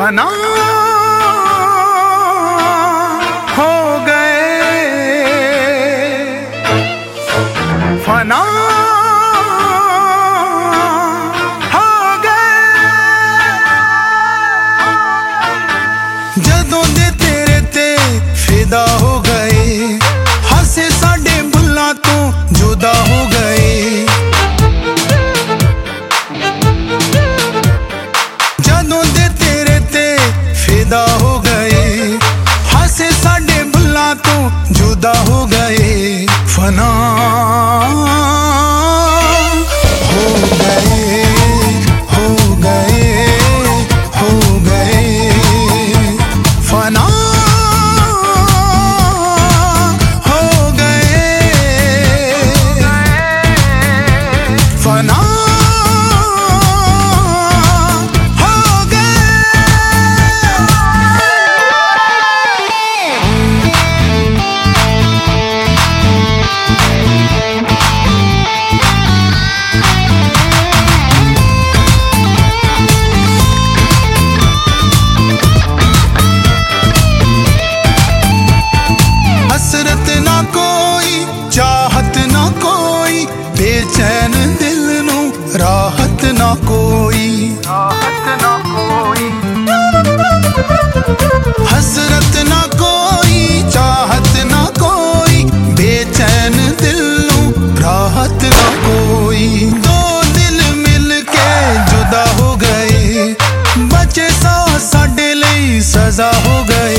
फना हो गए, फना हो गए। जदों दे तेरे ते फिदा हो गए, हसे साडे बुल्लां तो जुदा हो गए। जदों दे तेरे ते फिदा हो गए, हसे साडे बुल्लां तो जुदा हो गए। फना हो गए, हो गए, हो गए। फना हो गए, फना हसरत ना कोई, चाहत ना कोई, बेचैन दिल नू राहत ना कोई, राहत ना कोई। हसरत ना कोई, चाहत ना कोई, बेचैन दिल नू राहत ना कोई। दो दिल मिल के जुदा हो गए, बचे सा साडे लई सजा हो गए।